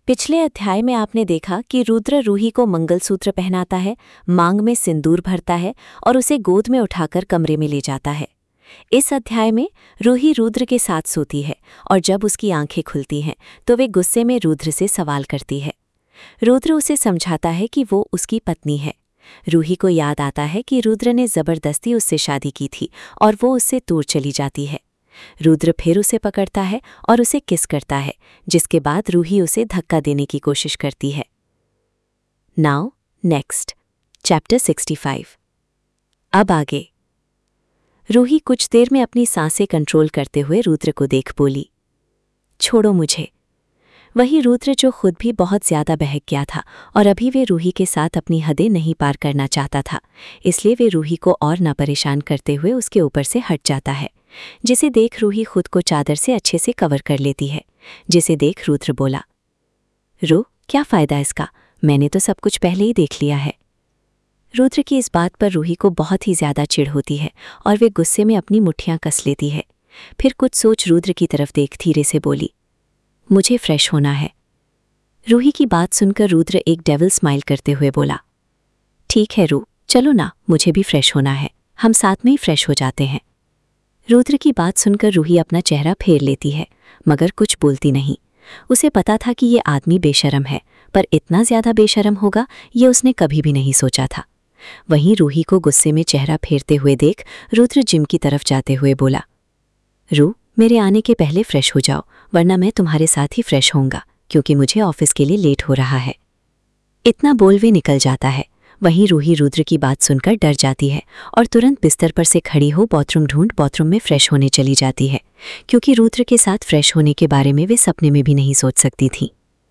पिछले अध्याय में आपने देखा कि रुद्र रूही को मंगलसूत्र पहनाता है, मांग में सिंदूर भरता है और उसे गोद में उठाकर कमरे में ले जाता है। इस अध्याय में रूही रुद्र के साथ सोती है और जब उसकी आंखें खुलती हैं तो वे गुस्से में रुद्र से सवाल करती है। रुद्र उसे समझाता है कि वो उसकी पत्नी है। रूही को याद आता है कि रुद्र ने जबरदस्ती उससे शादी की थी और वो उससे दूर चली जाती है। रुद्र फिर उसे पकड़ता है और उसे किस करता है, जिसके बाद रूही उसे धक्का देने की कोशिश करती है। Now next chapter 65। अब आगे। रूही कुछ देर में अपनी सांसें कंट्रोल करते हुए रुद्र को देख बोली, छोड़ो मुझे। वही रुद्र जो खुद भी बहुत ज्यादा बहक गया था और अभी वे रूही के साथ अपनी हदें नहीं पार करना चाहता था, इसलिए वे रूही को और ना परेशान करते हुए उसके ऊपर से हट जाता है, जिसे देख रूही खुद को चादर से अच्छे से कवर कर लेती है। जिसे देख रुद्र बोला, रू क्या फ़ायदा इसका, मैंने तो सब कुछ पहले ही देख लिया है। रुद्र की इस बात पर रूही को बहुत ही ज़्यादा चिढ़ होती है और वे गुस्से में अपनी मुट्ठियां कस लेती है। फिर कुछ सोच रुद्र की तरफ देख धीरे से बोली, मुझे फ्रेश होना है। रूही की बात सुनकर रुद्र एक डेविल स्माइल करते हुए बोला, ठीक है रू, चलो ना, मुझे भी फ्रेश होना है, हम साथ में ही फ्रेश हो जाते हैं। रुद्र की बात सुनकर रूही अपना चेहरा फेर लेती है, मगर कुछ बोलती नहीं। उसे पता था कि ये आदमी बेशर्म है, पर इतना ज़्यादा बेशर्म होगा ये उसने कभी भी नहीं सोचा था। वहीं रूही को गुस्से में चेहरा फेरते हुए देख रुद्र जिम की तरफ जाते हुए बोला, रू मेरे आने के पहले फ्रेश हो जाओ, वरना मैं तुम्हारे साथ ही फ्रेश होऊंगा, क्योंकि मुझे ऑफिस के लिए लेट हो रहा है। इतना बोल वे निकल जाता है। वहीं रूही रुद्र की बात सुनकर डर जाती है और तुरंत बिस्तर पर से खड़ी हो बाथरूम ढूंढ बाथरूम में फ्रेश होने चली जाती है, क्योंकि रुद्र के साथ फ्रेश होने के बारे में वे सपने में भी नहीं सोच सकती थी।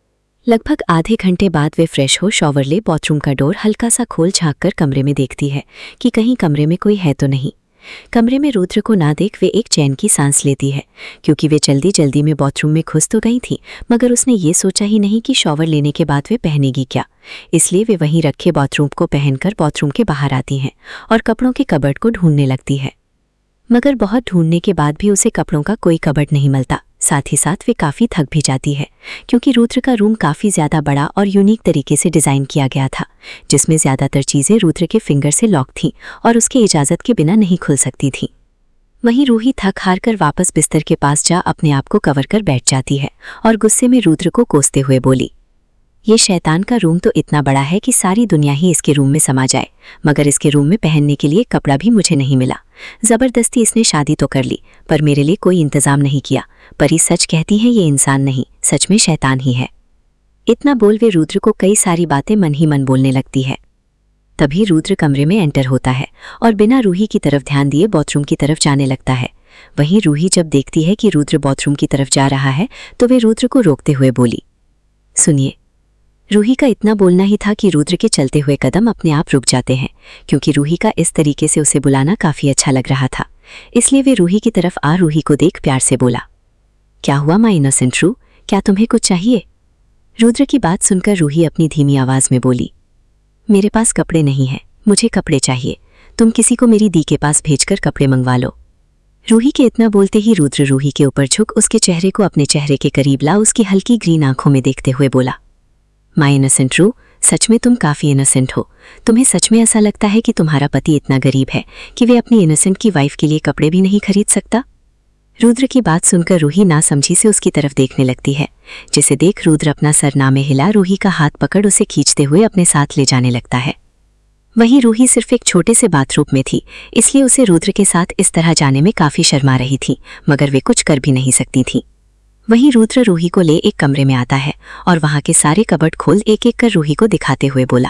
लगभग आधे घंटे बाद वे फ्रेश हो शॉवर ले बाथरूम का डोर हल्का सा खोल झाँक कर कमरे में देखती है कि कहीं कमरे में कोई है तो नहीं। कमरे में रुद्र को ना देख वे एक चैन की सांस लेती है, क्योंकि वे जल्दी जल्दी में बाथरूम में घुस तो गई थी, मगर उसने ये सोचा ही नहीं कि शॉवर लेने के बाद वे पहनेगी क्या। इसलिए वे वहीं रखे बाथरूम को पहनकर बाथरूम के बाहर आती हैं और कपड़ों के कबर्ड को ढूंढने लगती है। मगर बहुत ढूंढने के बाद भी उसे कपड़ों का कोई कबर्ड नहीं मिलता। साथ ही साथ वे काफ़ी थक भी जाती है, क्योंकि रुद्र का रूम काफ़ी ज़्यादा बड़ा और यूनिक तरीके से डिज़ाइन किया गया था, जिसमें ज़्यादातर चीज़ें रुद्र के फिंगर से लॉक थीं और उसके इजाज़त के बिना नहीं खुल सकती थीं। वहीं रूही थक हार कर वापस बिस्तर के पास जा अपने आप को कवर कर बैठ जाती है और गुस्से में रुद्र को कोसते हुए बोली, ये शैतान का रूम तो इतना बड़ा है कि सारी दुनिया ही इसके रूम में समा जाए, मगर इसके रूम में पहनने के लिए कपड़ा भी मुझे नहीं मिला। ज़बरदस्ती इसने शादी तो कर ली, पर मेरे लिए कोई इंतज़ाम नहीं किया। परी सच कहती हैं ये इंसान नहीं, सच में शैतान ही है। इतना बोल वे रुद्र को कई सारी बातें मन ही मन बोलने लगती है। तभी रुद्र कमरे में एंटर होता है और बिना रूही की तरफ ध्यान दिए बाथरूम की तरफ जाने लगता है। वहीं रूही जब देखती है कि रुद्र बाथरूम की तरफ जा रहा है तो वे रुद्र को रोकते हुए बोली, सुनिए। रूही का इतना बोलना ही था कि रुद्र के चलते हुए कदम अपने आप रुक जाते हैं, क्योंकि रूही का इस तरीके से उसे बुलाना काफ़ी अच्छा लग रहा था। इसलिए वे रूही की तरफ आ रूही को देख प्यार से बोला, क्या हुआ माय इनोसेंट रू, क्या तुम्हें कुछ चाहिए? रुद्र की बात सुनकर रूही अपनी धीमी आवाज़ में बोली, मेरे पास कपड़े नहीं हैं, मुझे कपड़े चाहिए, तुम किसी को मेरी दी के पास भेजकर कपड़े मंगवा लो। रूही के इतना बोलते ही रुद्र रूही के ऊपर झुक उसके चेहरे को अपने चेहरे के करीब ला उसकी हल्की ग्रीन आंखों में देखते हुए बोला, माय इनोसेंट रू, सच में तुम काफ़ी इनोसेंट हो। तुम्हें सच में ऐसा लगता है कि तुम्हारा पति इतना गरीब है कि वे अपनी इनोसेंट की वाइफ के लिए कपड़े भी नहीं खरीद सकता? रुद्र की बात सुनकर रूही नासमझी से उसकी तरफ देखने लगती है, जिसे देख रुद्र अपना सरना में हिला रूही का हाथ पकड़ उसे खींचते हुए अपने साथ ले जाने लगता है। वहीं रूही सिर्फ एक छोटे से बाथरूम में थी, इसलिए उसे रुद्र के साथ इस तरह जाने में काफ़ी शर्मा रही थी, मगर वे कुछ कर भी नहीं सकती थी। वहीं रुद्र रूही को ले एक कमरे में आता है और वहां के सारे कबर्ड खोल एक एक कर रूही को दिखाते हुए बोला,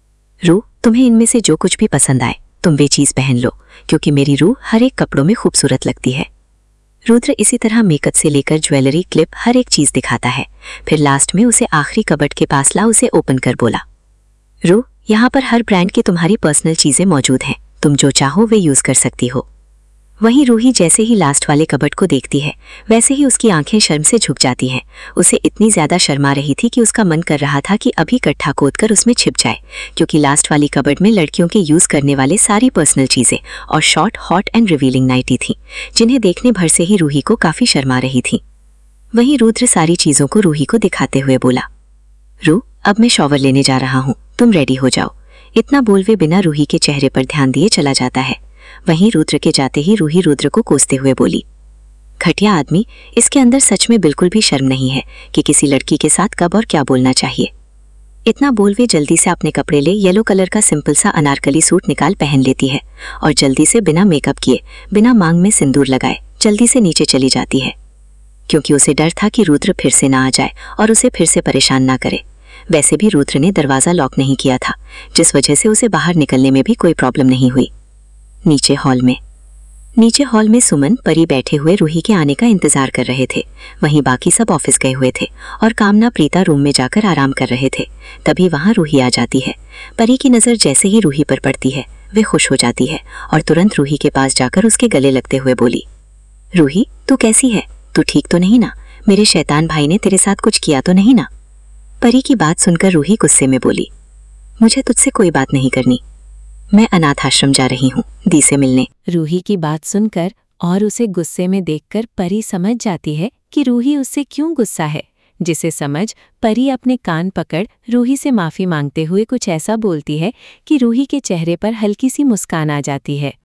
रू तुम्हें इनमें से जो कुछ भी पसंद आए तुम वे चीज़ पहन लो, क्योंकि मेरी रूह हर एक कपड़ों में खूबसूरत लगती है। रुद्र इसी तरह मेकअप से लेकर ज्वेलरी क्लिप हर एक चीज़ दिखाता है। फिर लास्ट में उसे आखिरी कबर्ड के पास ला उसे ओपन कर बोला, रू यहाँ पर हर ब्रांड की तुम्हारी पर्सनल चीज़ें मौजूद हैं, तुम जो चाहो वे यूज़ कर सकती हो। वहीं रूही जैसे ही लास्ट वाले कबर्ड को देखती है वैसे ही उसकी आंखें शर्म से झुक जाती हैं। उसे इतनी ज़्यादा शर्मा रही थी कि उसका मन कर रहा था कि अभी गड्ढा खोदकर उसमें छिप जाए, क्योंकि लास्ट वाली कबर्ड में लड़कियों के यूज़ करने वाले सारी पर्सनल चीज़ें और short hot and revealing nightie थी, जिन्हें देखने भर से ही रूही को काफ़ी शर्मा रही थी। वहीं रुद्र सारी चीज़ों को रूही को दिखाते हुए बोला, रू, अब मैं शॉवर लेने जा रहा हूँ, तुम रेडी हो जाओ। इतना बोल वे बिना रूही के चेहरे पर ध्यान दिए चला जाता है। वहीं रुद्र के जाते ही रूही रुद्र को कोसते हुए बोली, घटिया आदमी, इसके अंदर सच में बिल्कुल भी शर्म नहीं है कि किसी लड़की के साथ कब और क्या बोलना चाहिए। इतना बोल वे जल्दी से अपने कपड़े ले येलो कलर का सिंपल सा अनारकली सूट निकाल पहन लेती है और जल्दी से बिना मेकअप किए, बिना मांग में सिंदूर लगाए जल्दी से नीचे चली जाती है, क्योंकि उसे डर था कि रुद्र फिर से ना आ जाए और उसे फिर से परेशान ना करे। वैसे भी रुद्र ने दरवाज़ा लॉक नहीं किया था, जिस वजह से उसे बाहर निकलने में भी कोई प्रॉब्लम नहीं हुई। नीचे हॉल में सुमन, परी बैठे हुए रूही के आने का इंतजार कर रहे थे। वहीं बाकी सब ऑफिस गए हुए थे और कामना प्रीता रूम में जाकर आराम कर रहे थे। तभी वहां रूही आ जाती है। परी की नज़र जैसे ही रूही पर पड़ती है, वे खुश हो जाती है और तुरंत रूही के पास जाकर उसके गले लगते हुए बोली, रूही, तू कैसी है? तू ठीक तो नहीं ना? मेरे शैतान भाई ने तेरे साथ कुछ किया तो नहीं ना? परी की बात सुनकर रूही गुस्से में बोली, मुझे तुझसे कोई बात नहीं करनी, मैं अनाथ आश्रम जा रही हूँ दी से मिलने। रूही की बात सुनकर और उसे गुस्से में देखकर परी समझ जाती है कि रूही उससे क्यों गुस्सा है, जिसे समझ परी अपने कान पकड़ रूही से माफ़ी मांगते हुए कुछ ऐसा बोलती है कि रूही के चेहरे पर हल्की सी मुस्कान आ जाती है।